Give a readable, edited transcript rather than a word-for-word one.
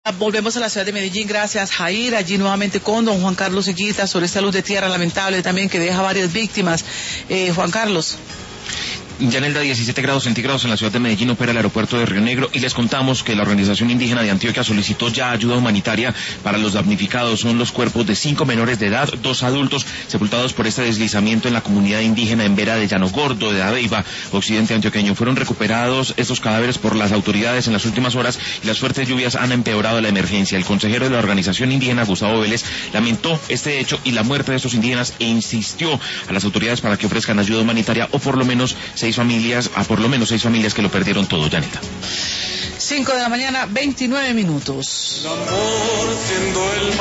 Volvemos a la ciudad de Medellín, gracias Jair, allí nuevamente con don Juan Carlos Higuita sobre esta luz de tierra lamentable también que deja varias víctimas. Juan Carlos. Yanelda, 17 grados centígrados en la ciudad de Medellín opera el aeropuerto de Río Negro y les contamos que la Organización Indígena de Antioquia solicitó ya ayuda humanitaria para los damnificados. Son los cuerpos de 5 menores de edad, 2 adultos sepultados por este deslizamiento en la comunidad indígena en Vera de Llano Gordo, de Dabeiba, occidente antioqueño. Fueron recuperados estos cadáveres por las autoridades en las últimas horas y las fuertes lluvias han empeorado la emergencia. El consejero de la Organización Indígena, Gustavo Vélez, lamentó este hecho y la muerte de estos indígenas e insistió a las autoridades para que ofrezcan ayuda humanitaria o por lo menos 6 familias que lo perdieron todo, Yaneta. 5 de la mañana, 29 minutos.